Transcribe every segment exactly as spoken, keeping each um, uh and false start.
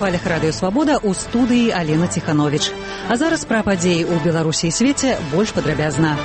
хвалях радыё «Свабода» ў студыі Алена Ціхановіч. А зараз пра падзеі ў Беларусі і свеце больш падрабязна.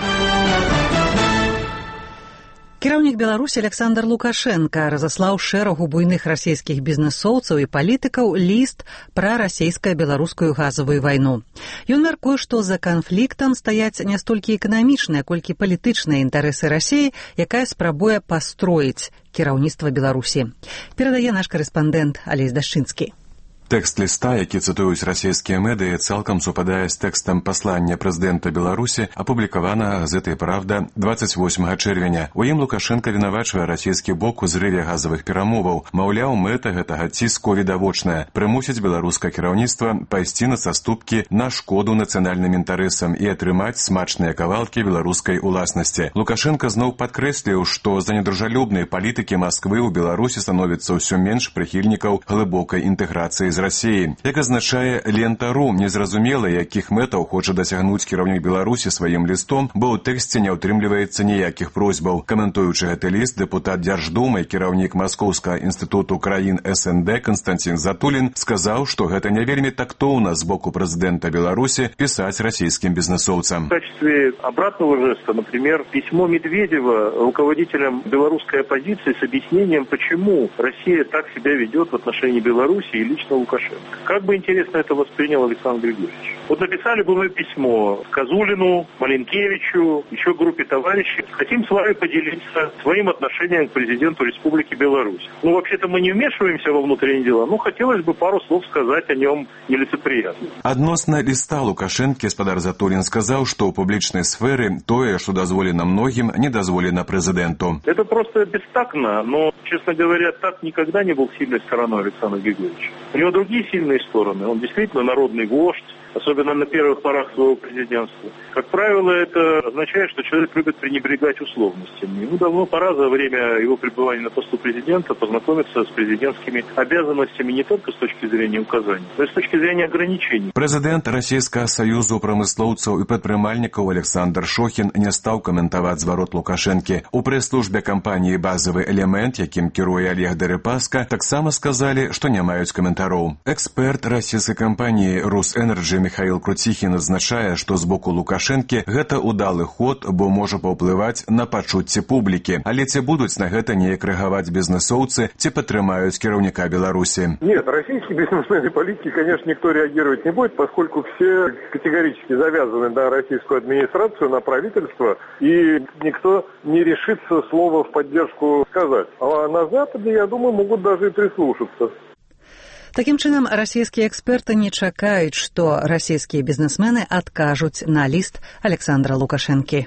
Кіраўнік Беларусі Александр Лукашенко разаслаў шэрагу буйных расійскіх бізнэсоўцаў і палітыкаў ліст пра расійска-беларускую газавую вайну. Ён мяркуе, што за канфліктам стаяць не столькі эканамічныя, колькі палітычныя інтарэсы Расіі, якая спрабуе пастроіць кіраўніцтва Беларусі. Перадае наш карэспандэнт Алесь Дашчынскі. Тэкст ліста, які цытуюць расійскія медыі, цалкам супадае з тэкстам паслання прэзідэнта Беларусі, апублікаванага газетай «Правда» дваццаць восьмага чэрвеня. У ім Лукашенко вінавачвае расійскі бок у зрыве газавых перамоваў. Маўляў, мэта гэтага ціску відавочная – прымусіць беларускае кіраўніцтва пайсці на саступкі на шкоду нацыянальным інтарэсам і атрымаць смачныя кавалкі беларускай уласнасці. Лукашенко зноў падкрэсліў, што за недружалюбнай палітыкі Масквы ў Беларусі становіцца ўсё менш прыхільнікаў глыбокай інтэграцыі з Расіі. Як азначае лента.ру, незразумела, якіх мэтаў хоча дасягнуць кіраўнік Беларусі сваім лістом, бо ў тэксце не ўтрымліваецца ніякіх просьбаў. Каментуючы гэты ліст, дэпутат Дзярждумы, кіраўнік Маскоўскага інстытуту краін эс эн дэ Константин Затулин сказаў, што гэта не вельмі тактоўна з боку прэзідэнта Беларусі пісаць расійскім бізнэсоўцам. В качестве обратного жеста, например, письмо Медведева руководителям белорусской оппозиции с объяснением, почему Россия так себя ведет в отношении Беларуси и лично Лукашенко. Как бы интересно это воспринял Александр Григорьевич. Вот написали бы мы письмо Козулину, Маленкевичу, еще группе товарищей. Хотим с вами поделиться своим отношением к президенту Республики Беларусь. Ну, вообще-то мы не вмешиваемся во внутренние дела, но хотелось бы пару слов сказать о нем нелицеприятно. Адносна ліста Лукашэнкі спадар Затулин сказаў, што ў публічнай сферы тое, што дазволена многім, не дазволена прэзідэнту. Это просто бестактно, но, честно говоря, так никогда не был сильной стороной Александра Григорьевича. У него другие сильные стороны. Он действительно народный вождь, особенно на первых порах своего президентства. Как правило, это означает, что человек любит пренебрегать условностями. Ему давно пора за время его пребывания на посту президента познакомиться с президентскими обязанностями не только с точки зрения указаний, но и с точки зрения ограничений. Прэзідэнт Расійскага саюзу прамыслоўцаў і прадпрымальнікаў Александр Шохін не стаў каментаваць зварот Лукашэнкі. У прэс-службе кампаніі «Базавы элемент», якім кіруе Олег Дерипаска, таксама сказалі, што не маюць каментароў. Эксперт расійскай кампаніі «Русэнерджі» Михаил Крутихин адзначае, што з боку Лукашэнкі гэта удалы ход, бо можа паўплываць на пачуцці публікі. Але ці будуць на гэта неяк рэагаваць бізнэсоўцы, ці падтрымаюць кіраўніка Беларусі? Нет, российские бизнесмены и политики, конечно, никто реагировать не будет, поскольку все категорически завязаны на российскую администрацию, на правительство, и никто не решится слова в поддержку сказать. А на Западе, я думаю, могут даже и прислушаться. Такім чынам, расійскія эксперты не чакаюць, што расійскія бізнесмены адкажуць на ліст Александра Лукашэнкі.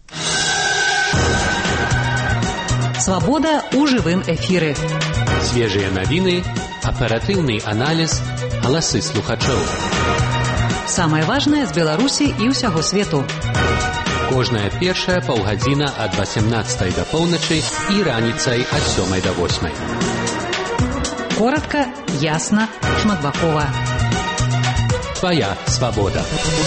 Свабода ў жывым эфіры. Свежыя навіны, аператыўны аналіз, галасы слухачоў. Самае важнае з Беларусі і ўсяго свету. Кожная першая паўгадзіна ад васямнаццатай да поўначы і раніцай ад сёмай да восьмай. Коротка, ясна, шматбакова. Твоя свабода.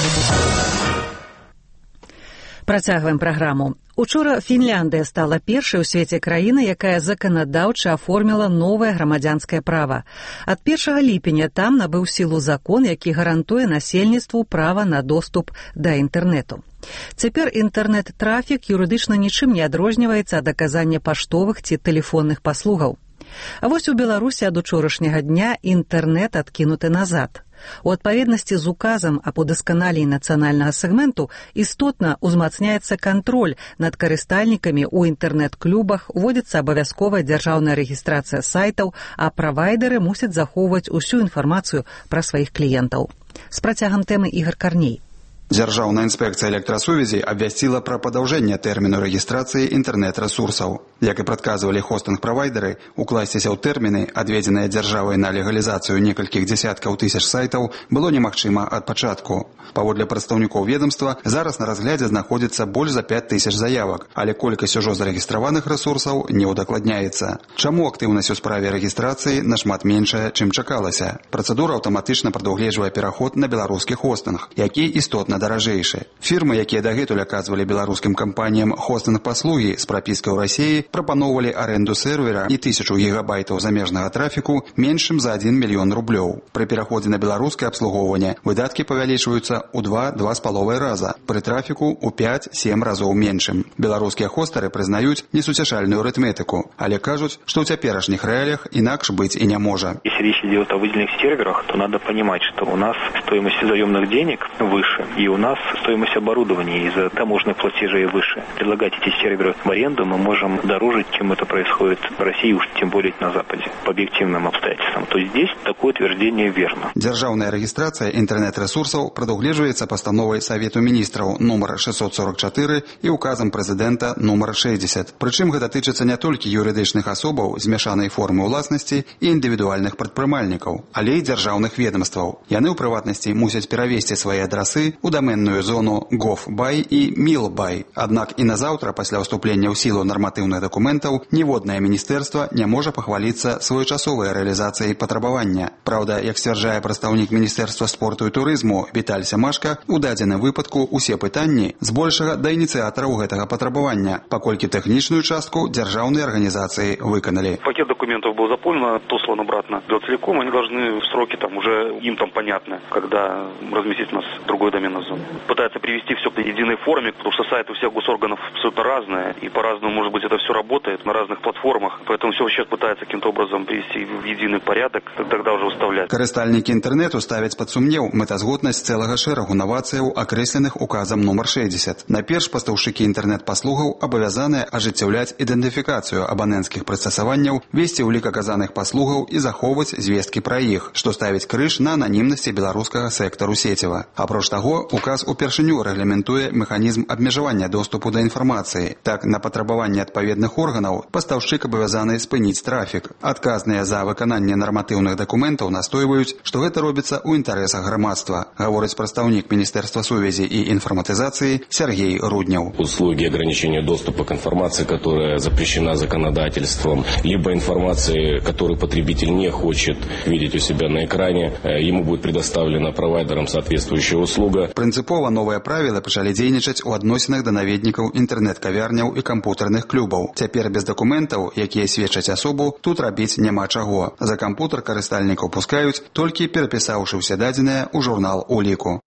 Працягваем праграму. Учора Фінляндыя стала першай у свеце краіны, якая заканадаўча аформіла новае грамадзянскае права. Ад першага ліпеня там набыў сілу закон, які гарантуе насельніцтву права на доступ да інтэрнэту. Цяпер інтэрнэт-трафік юрыдычна нічым не адрозніваецца ад аказання паштовых ці тэлефонных паслугаў. А вось у Беларусі ад учорашняга дня інтэрнэт адкінуты назад. У адпаведнасці з указам аб удасканаленні нацыянальнага сегменту істотна ўзмацняецца кантроль над карыстальнікамі ў інтэрнэт-клубах, уводзіцца абавязковая дзяржаўная рэгістрацыя сайтаў, а правайдеры мусяць захоўваць усю інфармацыю пра сваіх кліентаў. З працягам тэмы Ігор Карней. Дзяржаўная інспекцыя электрасувязі абвясціла пра падаўжэнне тэрміну рэгістрацыі інтэрнэт-рэсурсаў. Як і прадказвалі хостынг-правайдеры, укласціся ў тэрміны, адведзеныя дзяржавай на легалізацыю некалькіх дзясяткаў тысяч сайтаў, было немагчыма ад пачатку. Паводле прадстаўнікоў ведомства, зараз на разглядзе знаходзіцца больш за пяць тысяч заявак, але колькасць ужо зарэгістраваных рэсурсаў не ўдакладняецца. Чаму актыўнасць у справе рэгістрацыі нашмат меншая, чым чакалася? Працэдура аўтаматычна прадугледжвае пераход на беларускі хостынг, які істотна значна даражэйшы. Фірмы, якія дагэтуль аказвалі беларускім кампаніям хостынг-паслугі з прапіскай у Расіі, прапаноўвалі аренду сервера і тысячу гігабайтаў замежнага трафіку меншым за адзін мільён рублёў. Пры пераходзе на беларускае абслугоўванне выдаткі павялічваюцца ў два-два з паловай раза, пры трафіку ў пяць-сем разоў меншым. Беларускія хостары прызнаюць несуцяшальную арытметыку, але кажуць, што ў цяперашніх рэаліях інакш быць і не можа. Если речь идет о выделенных серверах, то надо понимать, что у нас стоимость заемных денег выше, и у нас стоимость оборудования из-за таможенных платежей выше. Предлагать эти серверы в аренду мы можем дороже, чем это происходит в России, уж тем более на Западе, по объективным обстоятельствам. То есть здесь такое утверждение верно. Дзяржаўная рэгістрацыя інтэрнэт-рэсурсаў прадугледжваецца пастановай Савету міністраў нумар шестьсот сорок четыре і указам прэзідэнта нумар шэсцьдесят. Прычым гэта тычыцца не толькі юрыдычных асобаў змяшанай формы ўласнасці і індывідуальных прадпрымальнікаў, але і дзяржаўных ведомстваў. Яны ў прыватнасці мусяць перавесці свае адрасы ў даменную зону gov.by і mil.by. Аднак і назаўтра пасля ўступлення ў сілу нарматыўных дакументаў ніводнае міністэрства не можа пахваліцца своечасовай рэалізацыяй патрабавання. Праўда, як сцвярджае прадстаўнік Міністэрства спорту і турызму Віталь Сямашка, у дадзеным выпадку усе пытанні збольшага да ініцыятараў гэтага патрабавання, паколькі тэхнічную частку дзяржаўныя арганізацыі выканалі. Пакет документов был заполнен, отослан обратно целиком, они должны в сроки там уже им там понятны, когда разместить у нас другой доменной зоны. Пытаются привести все к единой форме, потому что сайты у всех госорганов абсолютно разные, и по-разному, может быть, это все работает на разных платформах, поэтому все сейчас пытаются каким-то образом привести в единый порядок, тогда уже выставлять. Карыстальнікі інтэрнэту ставяць пад сумнеў мэтазгоднасць цэлага шэрагу навацыяў, акрэсленых указам нумар шэсцьдесят. Найперш пастаўшчыкі інтэрнэт-паслугаў абавязаныя ажыццяўляць ідэнтыфікацыю абанэнцкіх прыстасаванняў, весці ўлік аказаных паслугаў і захоўваць звесткі пра іх, што ставіць крыж на ананімнасці беларускага сектару сеціва. Апроч таго, указ упершыню рэгламентуе механізм абмежавання доступу да інфармацыі. Так, на патрабаванне адпаведных органаў пастаўшчык абавязаны спыніць трафік. Адказныя за выкананне нарматыўных дакументаў настойваюць, што гэта робіцца ў інтарэсах грамадства, гаворыць прадстаўнік Міністэрства сувязі і інфарматызацыі Сергей Рудняў. Услуги ограничения доступа к информации, которая запрещена законодательством, либо информации, которую потребитель не хочет видеть у себя на экране, ему будет предоставлена провайдером соответствующая услуга. Прынцыпова новыя правілы пачалі дзейнічаць у адносінах да наведнікаў інтэрнэт-кавярняў і кампутарных клубаў. Цяпер без дакументаў, якія сведчаць асобу, тут рабіць няма чаго. За кампутар карыстальнікаў пускаюць, толькі перапісаўшы ўсе дадзеныя ў журнал уліку.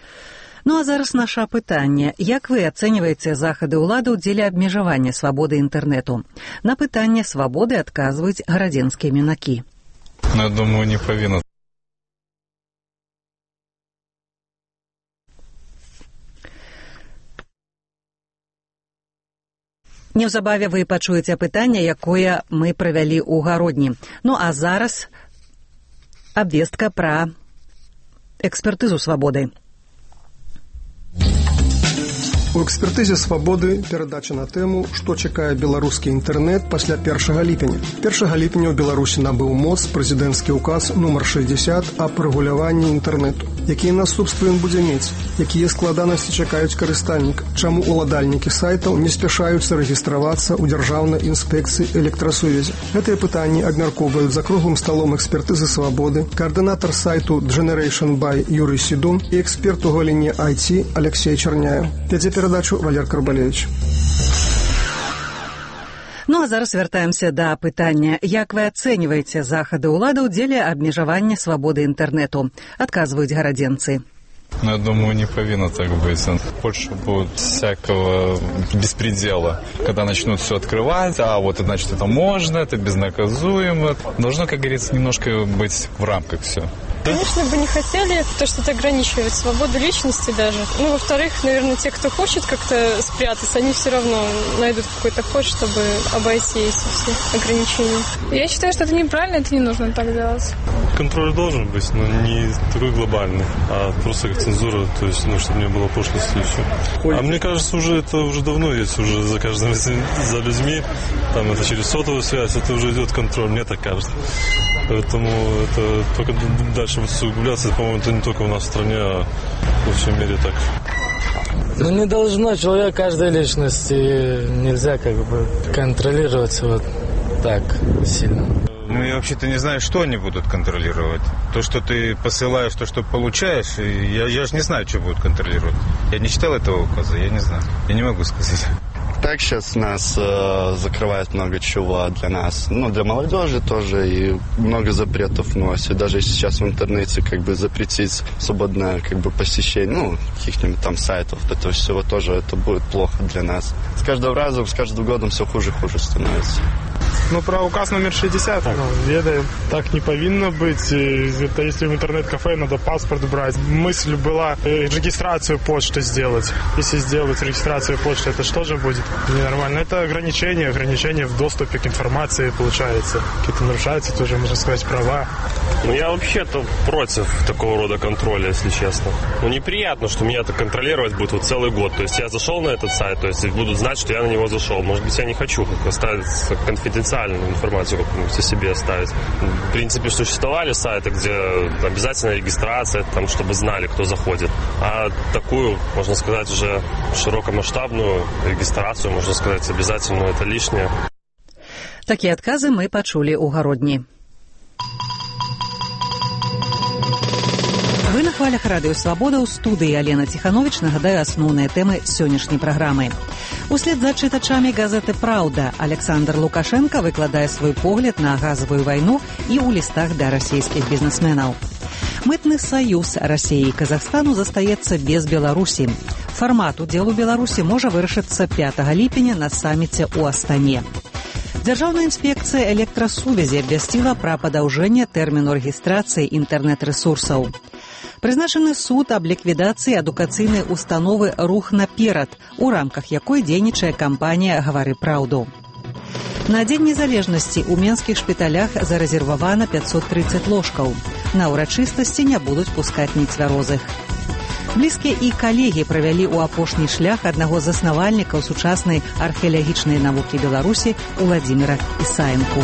Ну а зараз наша пытанне. Як вы ацэньваеце захады ўладаў дзеля абмежавання свабоды інтэрнэту? На пытанне свабоды адказваюць гарадзенскія мінакі. Ну, я думаю, не павінна. Неўзабаве вы пачуеце пытанне, якое мы правялі ў гародні. Ну а зараз абвестка пра экспертызу свабоды. У экспертызе свабоды перадача на тэму, што чакае беларускі інтэрнэт пасля першага ліпеня. першага ліпеня ў Беларусі набыў моц прэзідэнцкі ўказ нумар шэсцьдесят аб рэгуляванні інтэрнэту. Якія наступствы ён будзе мець? Якія складанасці чакаюць карыстальнік? Чаму уладальнікі сайтаў не спяшаюцца рэгістравацца ў дзяржаўнай інспекцыі электрасувязі? Гэтыя пытанні абмяркоўваюць за круглым сталом экспертызы свабоды, каардынатар сайту Generation by Юрый Сідун і эксперт у галіне ай ти Алексей Черняев. Вядзе перадачу Валер Карбалевич. Ну а зараз вяртаемся да пытання. Як вы ацэньваеце захады ўладаў дзеля абмежавання свабоды інтэрнэту? Адказваюць гарадзенцы. Ну, я думаю, не повинно так быть. Больше будет всякого беспредела. Когда начнут все открывать, а вот, значит, это можно, это безнаказуемо. Должно, как говорится, немножко быть в рамках все. Конечно, бы не хотели, то, что это ограничивает свободу личности даже. Ну, во-вторых, наверное, те, кто хочет как-то спрятаться, они все равно найдут какой-то ход, чтобы обойти эти все ограничения. Я считаю, что это неправильно, это не нужно так делать. Контроль должен быть, но не такой глобальный, а просто как цензура, то есть, ну, чтобы не было пошлости и все. А мне кажется, уже это уже давно есть, уже за каждым, за людьми, там это через сотовую связь, это уже идет контроль, мне так кажется. Поэтому это только дальше будет усугубляться, по-моему, это не только у нас в стране, а во всем мире так. Ну, не должно человек каждой личности, нельзя как бы контролировать вот так сильно. Мы Ну, я вообще-то не знаю, что они будут контролировать. То, что ты посылаешь, то, что получаешь, я, я же не знаю, что будут контролировать. Я не читал этого указа, я не знаю. Я не могу сказать. Так сейчас нас э, закрывает много чего для нас. Ну, для молодежи тоже, и много запретов носит. Даже сейчас в интернете как бы запретить свободное как бы посещение, ну, каких-нибудь там сайтов, этого всего тоже это будет плохо для нас. С каждым разом, с каждым годом все хуже и хуже становится. Ну, про указ номер шестьдесят, ну, ведаем. Так не повинно быть. Это если в интернет-кафе надо паспорт брать. Мысль была регистрацию почты сделать. Если сделать регистрацию почты, это что же будет? Ненормально. Это ограничение, ограничение в доступе к информации получается. Какие-то нарушаются тоже, можно сказать, права. Ну, я вообще-то против такого рода контроля, если честно. Ну, неприятно, что меня это контролировать будет вот целый год. То есть я зашел на этот сайт, то есть будут знать, что я на него зашел. Может быть, я не хочу как оставить конфиденциальную информацию как-нибудь о себе оставить. В принципе, существовали сайты, где обязательно регистрация, там, чтобы знали, кто заходит. А такую, можно сказать, уже широкомасштабную регистрацию, можно сказать, обязательную, это лишнее. Такие отказы мы почули у Гародні. Вы на хвалях Радыё Свабода, ў студыі Алена Ціхановіч. Нагадаю асноўныя тэмы сённяшняй праграмы. Услед за чытачамі газеты «Праўда» Александр Лукашенко выкладае свой погляд на газавую вайну і ў лістах да расійскіх бізнесменаў. Мытны саюз Расіі і Казахстану застаецца без Беларусі. Фармат удзелу Беларусі можа вырашыцца пятага ліпеня на саміце ў Астане. Дзяржаўная інспекцыя электрасувязі абвясціла пра падаўжэнне тэрміну рэгістрацыі інтэрнэт-рэсурсаў. Прызначаны суд аб ліквідацыі адукацыйнай установы «Рух наперад», у рамках якой дзейнічае кампанія «Гавары праўду». На Дзень незалежнасці ў менскіх шпіталях зарэзервавана пятьсот тридцать ложкаў. На ўрачыстасці не будуць пускаць нецвярозых. Блізкія і калегі правялі ў апошні шлях аднаго з заснавальнікаў сучаснай археалагічнай навукі Беларусі Уладзіміра Ісаенку.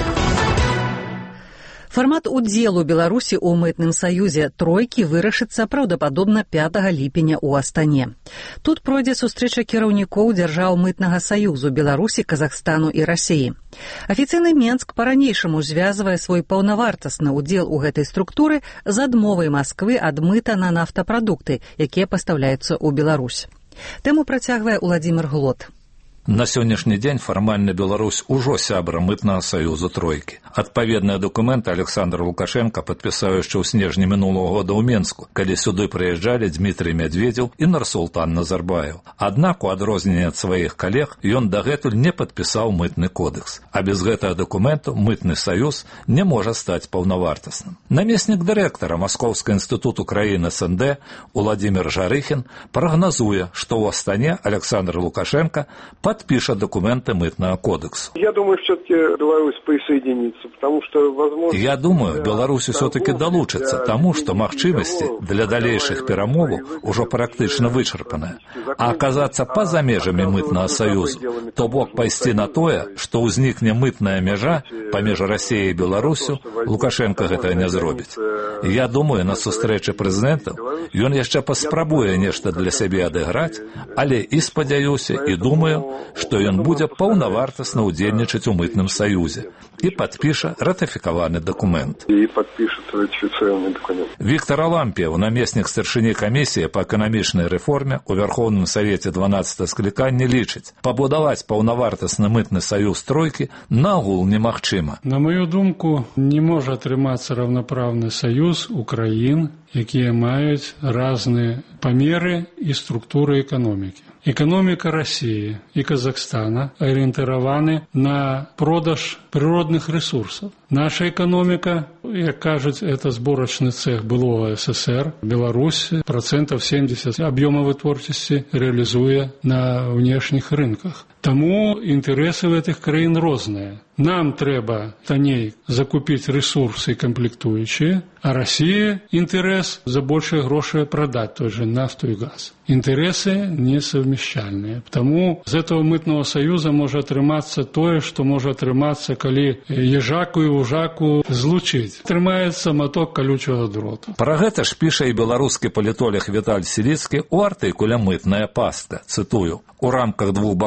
Фармат удзелу Беларусі ў мытным саюзе тройкі вырашыцца праўдападобна пятага ліпеня ў Астане. Тут пройдзе сустрэча кіраўнікоў дзяржаў мытнага саюзу Беларусі, Казахстану і Расіі. Афіцыйны Менск па-ранейшаму звязвае свой паўнавартасны ўдзел у гэтай структуры з адмовай Масквы ад мыта на нафтапрадукты, якія пастаўляюцца ў Беларусь. Тэму працягвае Уладзімір Глот. На сённяшні дзень фармальна Беларусь ужо сябра мытнага саюзу тройкі. Адпаведныя дакументы Александр Лукашенко падпісаў яшчэ ў снежні мінулого года ў Менску, калі сюды прыязджалі Дмітрый Медведзеў і Нурсултан Назарбаев. Аднак, у адрозненне ад сваіх калег, ён дагэтуль не падпісаў мытны кодекс. А без гэтага дакументу мытны саюз не можа стаць паўнавартасным. Намеснік дырэктара Маскоўскага інстытуту краін эс эн дэ Уладзімір Жарыхін прагназуе, што ў Астане Александр Лукашенко подпишет документы мытного кодекса. Я думаю, все-таки Беларусь присоединится, потому что, возможно... Я думаю, Беларусь все-таки долучится тому, что махчимости для дальнейших перемовок уже практично вычерпаны. А оказаться поза межами мытного союза, то бок пойти на то, что узникне мытная межа помеж Россией и Беларусью, Лукашенко этого не зробить. Я думаю, на сустрэчы прэзідэнтаў ён яшчэ паспрабуе нешта для сябе адыграць, але і спадзяюся, і думаю, што ён будзе паўнавартасна ўдзельнічаць у мытным саюзе і падпіша ратыфікаваны дакумент. І падпіша ратыфікаваны дакумент. Віктор Алампіяў, намеснік старшыні камісіі па эканамічнай рэформе у Верховным Савеце дванаццатага склікання, лічыць, пабудаваць паўнавартасны мытны саюз тройкі нагул немагчыма. На мою думку, не можа атрымацца раўнапраўны саюз у краін, якія маюць разныя памеры і структуры эканомікі. Экономика России и Казахстана ориентированы на продаж природных ресурсов. Наша экономика, як кажуть, это сборочный цех былого СССР. Беларусь процентов семьдесят объема вытворчасці реализуя на внешних рынках. Тому інтарэсы в этих краін розныя. Нам трэба танней закупіць рэсурсы камплектуючыя, а Расія інтарэс за большыя грошы прадаць той же нафту і газ. Інтарэсы несовмещальныя. Таму з этого мытного саюза можа атрымацца тое, што можа атрымацца, калі ежаку і ужаку злучыць. Атрымаецца маток калючага дроту. Пра гэта ж піша і беларускі палітолог Віталь Сіліцкі ў артыкуле «Мытная пастка». Цытую: «У рамках двухбаковых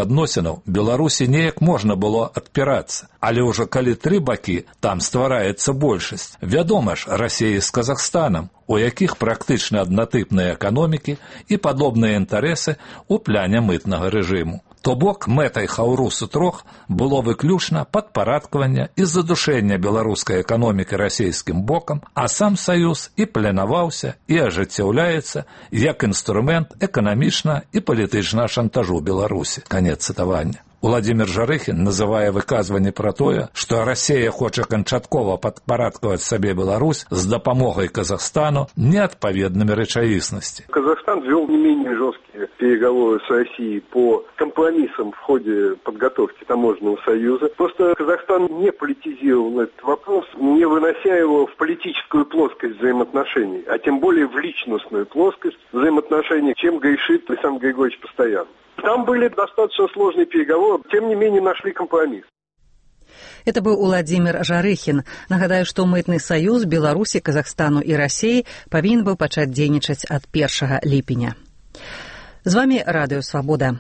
адносінаў Беларусі неяк можна было адпірацца. Але ўжо калі тры бакі, там ствараецца большасць. Вядома ж, Расія з Казахстанам, у якіх практычна аднатыпныя эканомікі і падобныя інтарэсы ў пляне мытнага рэжыму. То бок мэтай Хаўрусу трох было выключна падпарадкаванне і задушэння беларускай эканомікі расійскім бокам, а сам саюз і планаваўся і ажыццяўляецца як інструмент эканамічна і палітычнага шантажу Беларусі. Канец цытавання. Уладзімір Жарыхін называе выказванне пра тое, што Расія хоча канчаткова падпарадкаваць сабе Беларусь з дапамогай Казахстану неадпаведнымі рэчаіснасці. Казахстан вел не менее жесткие переговоры с Россией по компромиссам в ходе подготовки таможенного союза. Просто Казахстан не политизировал этот вопрос, не вынося его в политическую плоскость взаимоотношений, а тем более в личностную плоскость взаимоотношений, чем грешит Александр Григорьевич постоянно. Там были достаточно сложные переговоры, тем не менее нашли компромисс. Это быў Уладзімір Жарыхін. Нагадаю, што мытны саюз Беларусі, Казахстану і Расіі павінен быў пачаць дзейнічаць ад першага ліпеня. З вамі Радыё Свабода.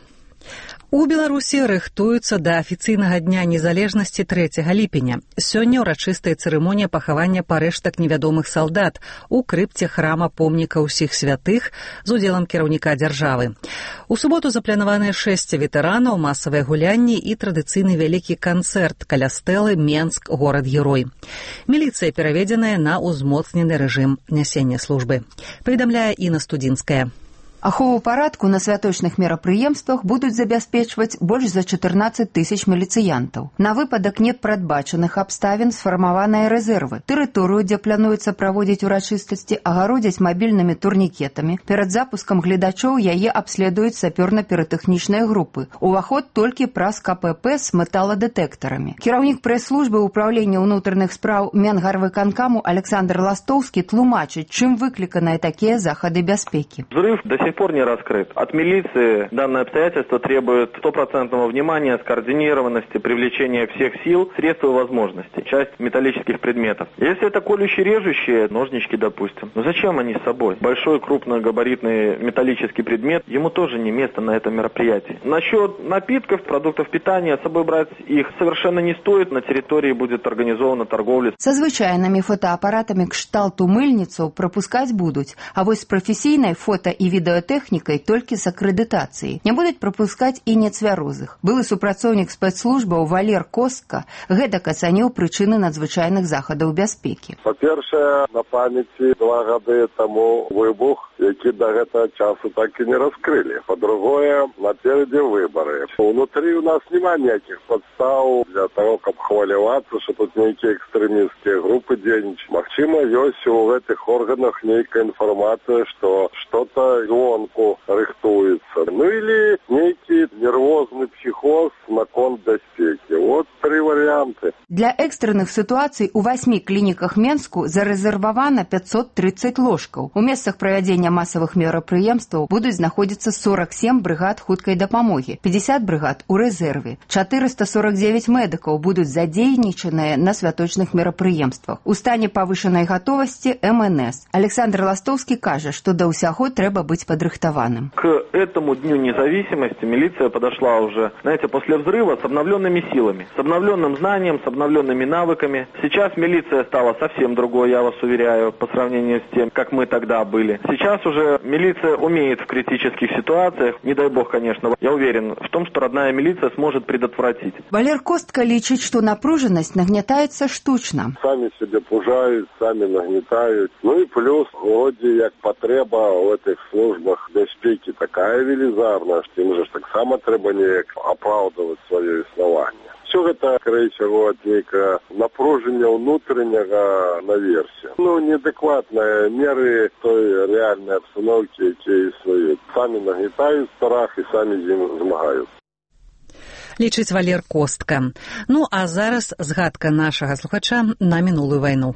У Беларусі рыхтуюцца да афіцыйнага дня незалежнасці трэцяга ліпеня. Сёння ўрачыстая цырымонія пахавання парэштак невядомых салдат у крыпце храма помніка ўсіх святых з удзелам кіраўніка дзяржавы. У суботу запланаваныя шэсць ветэранаў, масавыя гулянні і традыцыйны вялікі канцэрт каля стэлы Менск, горад-герой. Міліцыя пераведзеная на ўзмоцнены рэжым нясення службы. Паведамляе Інна Студзінская. Ахову парадку на святочных мерапрыемствах будуць забяспечваць больш за чатырнаццаць тысяч міліцыянтаў. На выпадак непрадбачаных абставін сфармаваныя рэзервы. Тэрыторыю, дзе плануецца праводзіць урачыстасці, агародзяць мабільнымі турнікетамі. Перад запускам гледачоў яе абследуюць сапёрна-піратэхнічныя групы. Уваход толькі праз ка пэ пэ з металадэтэктарамі. Кіраўнік прэс-службы ўпраўлення ўнутраных спраў Менгарвыканкаму Александр Ластоўскі тлумачыць, чым выкліканыя такія захады бяспекі. Взрыв до сих пор не раскрыт. От милиции данное обстоятельство требует стопроцентного внимания, скоординированности, привлечения всех сил, средств и возможностей. Часть металлических предметов. Если это колюще-режущие, ножнички, допустим, ну зачем они с собой? Большой крупногабаритный металлический предмет, ему тоже не место на этом мероприятии. Насчет напитков, продуктов питания, с собой брать их совершенно не стоит. На территории будет организована торговля. Со звычайнымі фотоапаратамі кшталту мыльніцаў прапускаць будуць, а вось з прафесійнай фото і відэотэхнікай толькі з акрэдытацыяй. Не будуць прапускаць і нецвярозых. Былы супрацоўнік спецслужбаў Валер Костка гэтак ацаніў прычыны надзвычайных захадаў бяспекі. Па-першае, на памяці два гады таму выбух, які да гэтага часу так і не раскрылі. Па-другое, напередзе выбары. Унутры у нас няма ніякіх падстаў для того, каб хвалявацца, што тут нейкія экстрэмісцкія групы дзейнічаюць. Магчыма, ёсць у гэтых органах нейкая інфармацыя, што што-то звонку рыхтуецца. Ну или нейкі нервозны психоз наконт бяспекі. Вот три варианты. Для экстранных сітуацый у васьмі клініках Менску зарэзервавана пятьсот тридцать ложкаў. У месцах правядзення масавых мерапрыемстваў будуць знаходзіцца сорок семь брыгад хуткай дапамогі, пятьдесят брыгад у рэзерве. четыреста сорок девять медыкаў будуць задзейнічаныя на святочных мерапрыемствах. У стане павышанай гатовасці эм эн эс. Александр Ластоўскі кажа, што да ўсяго трэба быть подрыхтованным. К этому Дню независимости милиция подошла уже, знаете, после взрыва с обновленными силами, с обновленным знанием, с обновленными навыками. Сейчас милиция стала совсем другой, я вас уверяю, по сравнению с тем, как мы тогда были. Сейчас уже милиция умеет в критических ситуациях, не дай бог, конечно, я уверен в том, что родная милиция сможет предотвратить. Валер Костка лічыць, што напружанасць нагнятаецца штучна. Сами себе пужают, сами нагнетают. Ну и плюс, вроде як потреба в этих службах бяспекі такая велізарная, што ім же ж таксама трэба неяк апраўдваць сваё існаванне. Все гэта, скорее всего, от нейкага напружання ўнутраняга наверсе. Ну, неадэкватныя меры той рэальнай абстаноўкі, якія існуюць. Самі нагнетаюць страх і самі з ім змагаюцца. Лічыць Валер Костка. Ну, а зараз згадка нашага слухача на мінулую вайну.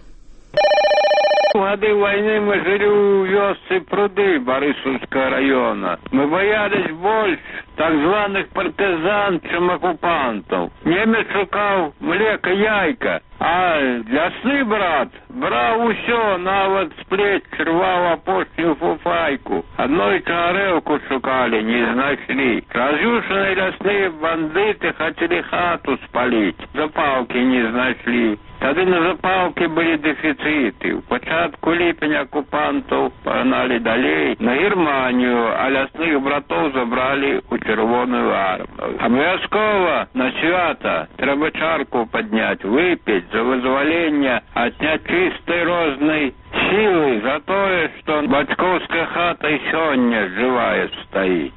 В годы войны мы жили у вёсцы Пруды Борисовского района. Мы боялись больше так званых партизан, чем оккупантов. Немец шукав млеко яйка, А лясны брат браў усё, нават з плеч рваў апошнюю фуфайку. Адной гарэлку шукалі, не знайшлі. Раз'юшаныя лясныя бандыты хацелі хату спаліць, запалкі не знайшлі. Тады на запалкі былі дэфіцыты. У пачатку ліпеня акупантаў пагналі далей на Германію, а лясных братоў забралі ў Чырвоную армію. Абавязкова на свята трэба чарку падняць, выпіць за вызваленне ад нячыстай рознай сілы, за тое, што бацькоўская хата і сёння жывая стаіць.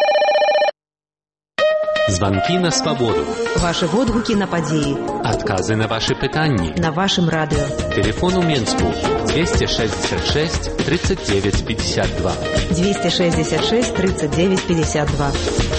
Звонки на свободу. Ваши водгуки на подеи. Отказы на ваши пытанни. На вашем радио. Телефон у Менску двести шестьдесят шесть тридцать девять пятьдесят два. двести шестьдесят шесть тридцать девять пятьдесят два.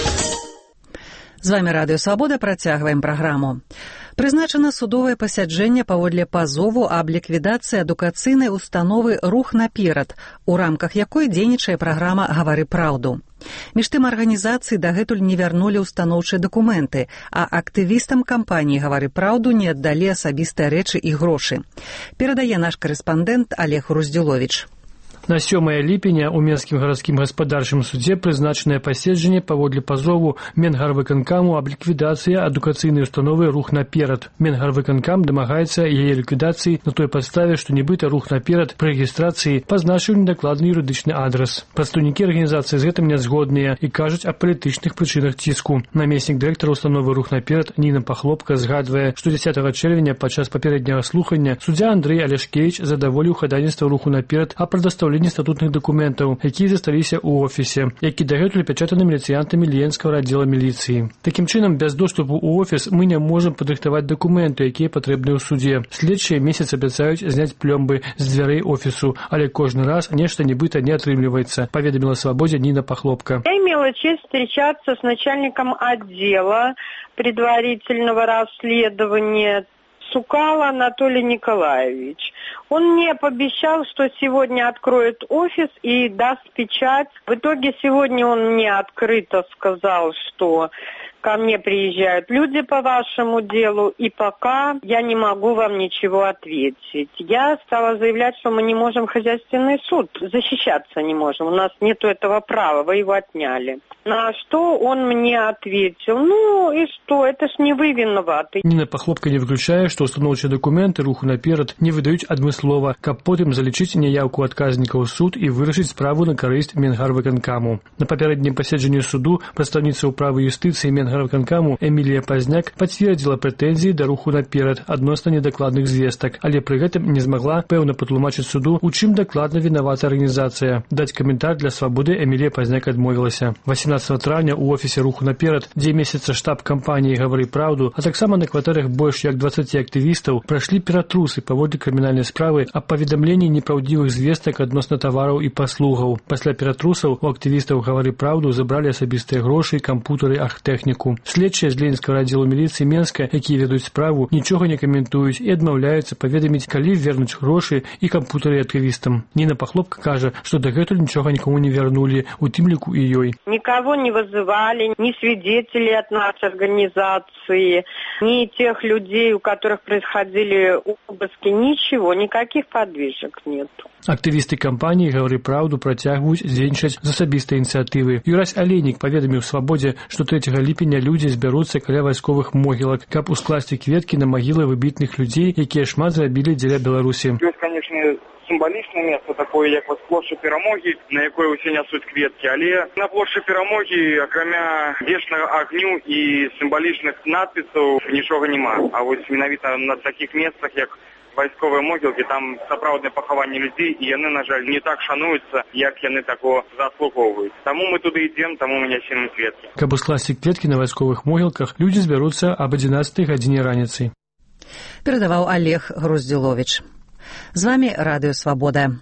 З вами Радыё Свабода, працягваем праграму. Прызначана судовае пасяджэнне паводле пазову аб ліквідацыі адукацыйнай установы «Рух наперад», у рамках якой дзейнічае праграма «Гавары праўду». Між тым арганізацыі дагэтуль не вярнулі ўстаноўчыя дакументы, а актывістам кампаніі «Гавары праўду» не аддалі асабістыя рэчы і грошы. Перадае наш карэспандэнт Олег Груздзіловіч. На сёмае ліпеня ў Менскім гарадскім гаспадарчым судзе прызначанае паседжанне паводле пазову Менгарвыканкаму аб ліквідацыі адукацыйнай установы «Рух наперад». Менгарвыканкам дамагаецца яе ліквідацыі на той падставе, што нібыта «Рух наперад» пры рэгістрацыі пазначыў недакладны юрыдычны адрас. Прадстаўнікі арганізацыі з гэтым не згодныя і кажуць аб палітычных прычынах ціску. Намеснік дырэктара установы «Рух наперад» Ніна Пахлопка згадвае, што дзесятага чэрвеня падчас папярэдняга слухання суддзя Андрэй Алешкевіч задаволіў хадайніцтва «Руху наперад» аб прадастаўленні статутных дакументаў, якія засталіся ў офісе, які дагэтуль пячатаны міліцыянтамі Ленскага аддзела міліцыі. Такім чынам, без доступу ў офіс мы не можам падрыхтаваць дакументы, якія патрэбныя ў суде. Следчыя месяц абяцаюць зняць плёмбы з дзвярэй офісу, але кожны раз нешта нібыта не атрымліваецца, паведаміла Свабодзе Ніна Пахлопка. Я имела честь встречаться с начальником отдела предварительного расследования Цукало Анатолий Николаевич. Он мне пообещал, что сегодня откроет офис и даст печать. В итоге сегодня он мне открыто сказал, что ко мне приезжают люди по вашему делу, и пока я не могу вам ничего ответить. Я стала заявлять, что мы не можем хозяйственный суд, защищаться не можем, у нас нету этого права, вы его отняли. На что он мне ответил: ну и что, это ж не вы виноваты. Ніна Пахлопка не выключае, што устаноўчыя дакументы «Руху наперад» не выдаюць адмыслова, каб потым залічыць няяўку адказнікаў суд і вырашыць справу на карысць Менгарвыканкаму. На папярэднім паседжанні суду прадстаўніца ўправы юстыцыі Менгарвыканкаму Эмілія Пазняк пацвердзіла прэтэнзіі да «Руху наперад» адносна недакладных звестак, але пры гэтым не змагла пэўна патлумачыць суду, у чым дакладна вінавата арганізацыя. Даць каментар для Свабоды Эмілія Пазняк адмовілася. восемнадцатого траўня ў офісе «Руху наперад», дзе месяца штаб кампаніі «Гавары праўду», а таксама на кватэрах больш як дваццаці актывістаў прайшлі ператрусы паводле крымінальнай справы аб паведамленні непраўдзівых звестак адносна тавараў і паслугаў. Пасля ператрусаў у актывістаў «Гавары праўду» забралі асабістыя грошы, кампутары, архтэхніку. Следчыя з Ленскага аддзелу міліцыі Менска, якія ведуць справу, нічога не каментуюць і адмаўляюцца паведаміць, калі вернуць грошы і кампутары актывістам. Ніна Пахлопка кажа, што дагэтуль нічога нікому не вярнулі, у тым ліку і ёй. Никого не вызывали, ни свидетелей от нашей организации, ни тех людей, у которых происходили обыски, ничего, никаких подвижек нет. Актывісты кампаніі «Гавары праўду» працягваюць дзейнічаць з асабістай ініцыятывы. Юрась Алейнік паведаміў Свабодзе, што трэцяга ліпеня людзі збяруцца каля вайсковых могілак, каб ускласці кветкі на магілы выбітных людзей, якія шмат зрабілі дзеля Беларусі. Ёсць, канечне, сімвалічнае месца такое, як вось плошча Перамогі, на якой усе нясуць кветкі, але на плошчы Перамогі, акрамя вечнага агню і сімвалічных надпісаў, нічога няма. А вось менавіта на такіх месцах, як вайсковыя могілкі, там сапраўднае пахаванне людзей, і яны, на жаль, не так шануюцца, як яны таго заслугоўваюць. Таму мы туды ідзем, таму мы нясем кветкі. Каб ускласці кветкі на вайсковых могілках, людзі збяруцца аб адзінаццатай гадзіне раніцы. Перадаваў Олег Груздзіловіч. З вами Радыё Свабода.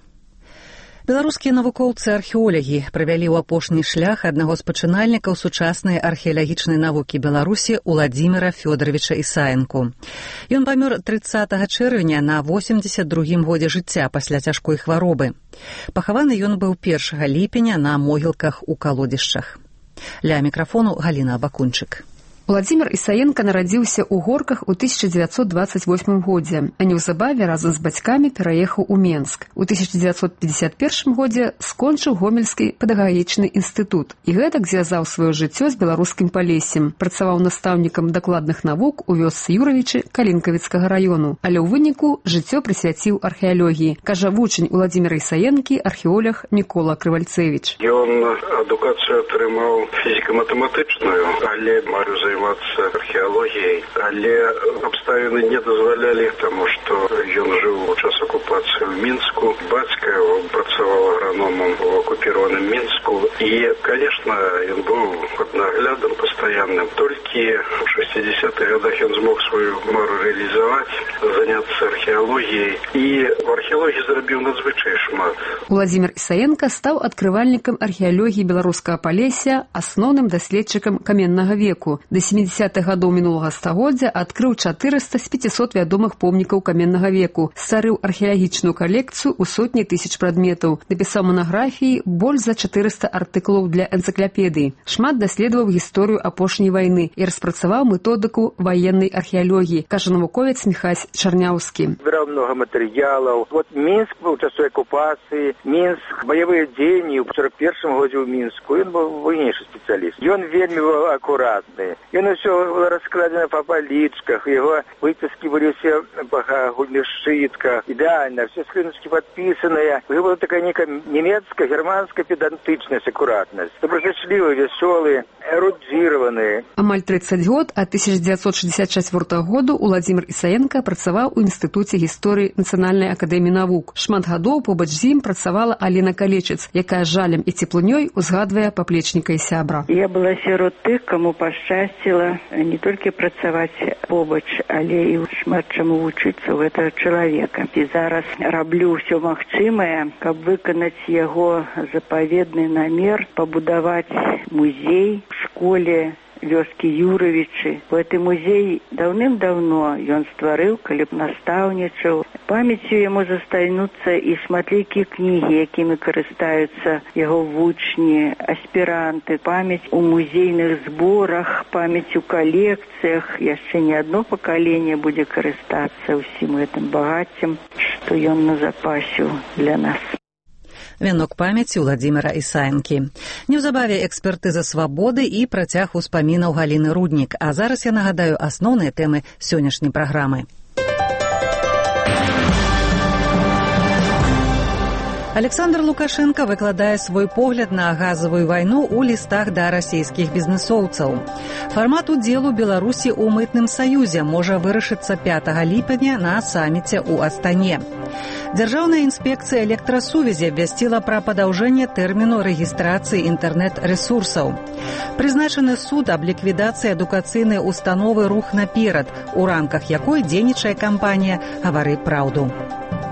Беларускія навукоўцы-археолагі правялі ў апошні шлях аднаго з пачынальнікаў сучаснай археалагічнай навукі Беларусі Уладзіміра Фёдоровіча Ісаенку. Ён памёр трыццатага чэрвеня на восемдзесят другім годзе жыцця пасля цяжкой хваробы. Пахаваны ён быў першага ліпеня на могілках у калодзішчах. Ля мікрафону Галіна Абакунчык. Уладзімір Ісаенка нарадзіўся ў Горках у тысяча дзевяцьсот дваццаць восьмым годзе, а неўзабаве разам з бацькамі пераехаў у Менск. У тысяча дзевяцьсот пятьдесят первым годзе скончыў Гомельскі педагагічны інстытут і гэтак звязаў сваё жыццё з беларускім Палессем. Працаваў настаўнікам дакладных навук у вёсцы Юравічы Калінкавіцкага раёну, але ў выніку жыццё прысвяціў археалогіі, кажа вучань Уладзіміра Ісаенкі археолог Мікола Крывальцевіч. Ён адукацыю атрымаў фізіка-матэматычную, але марыў займацца археалогіяй, але абставіны не дазвалялі, таму што ён жыў у час акупацыі ў Мінску. Бацька яго працаваў аграномам у акупіраваным Мінску і, конечно, ён быў пад наглядам пастаянным. Толькі ў шэсцідзесятых годах ён змог сваю мару рэалізаваць, заняцца археалогіяй і в археалогіі зрабіў надзвычай шмат. Уладзімір Ісаенка стаў адкрывальнікам археалогіі беларускага Палесся, асноўным даследчыкам каменнага веку. Да сямідзесятых гадоў мінулага стагоддзя адкрыў чатырыста з пяцісот вядомых помнікаў каменнага веку, стварыў археалагічную калекцыю ў сотні тысяч прадметаў, напісаў манаграфіі больш за чатырыста артыкулаў для энцыклапедыі, шмат даследаваў гісторыю апошняй вайны і распрацаваў методыку ваеннай археалогіі, кажа навуковец Міхась Чарняўскі. Збіраў много матэрыялаў. Вот Мінск быў у часу акупацыі, Мінск, баявыя дзеянні ў сорок першым годзе ў Мінску. Ён быў войнейшы спецыяліст. Ён вельмі быў акуратны. Ён усё раскладзена па палічках, яго выпіскі былі ўсе па агульных шчытках. Ідэальна, все скрыночкі падпісаныя. У яго была такая некая нямецкая, германская педантычнасць, акуратнасць. Добразычлівы, вясёлы, эрудзіраваны. Амаль трыццаць год, ад тысяча дзевяцьсот шэсцьдзесят чацвёртага году Уладзімір Ісаенка працаваў у Інстытуце гісторыі Нацыянальнай акадэміі навук. Шмат гадоў побач з ім працавала Алена Калечец, якая жалем і цеплынёй узгадвае паплечніка і сябра. Я была сярод тых, каму пашчасціла не толькі працаваць побач, але і шмат чаму вучыцца ў гэтага чалавека. І зараз раблю ўсё магчымае, каб выканаць яго запаведны намер, пабудаваць музей в школе вёскі Юравічы. У гэты музей даўным-даўно ён стварыў, калі б настаўнічаў. Памяццю яму застануцца і шматлікія кнігі, якімі карыстаюцца яго вучні, аспіранты, памяць у музейных зборах, памяць у калекцыях. Яшчэ не адно пакаленне будзе карыстацца ўсім гэтым багаццем, што ён назапасіў для нас. Вянок памяці Уладзіміра Ісаенкі. Неўзабаве экспертыза свабоды і працяг успамінаў Галіны Руднік. А зараз я нагадаю асноўныя тэмы сённяшняй праграмы. Александр Лукашенко выкладае свой погляд на газавую вайну ў лістах да расійскіх бізнесоўцаў. Фармат удзелу Беларусі ў мытным саюзе можа вырашыцца пятага ліпеня на саміце ў Астане. Дзяржаўная інспекцыя электрасувязі абвясціла пра падаўжэнне тэрміну рэгістрацыі інтэрнэт-рэсурсаў. Прызначаны суд аб ліквідацыі адукацыйнай установы «Рух наперад», у рамках якой дзейнічае кампанія «Гавары праўду».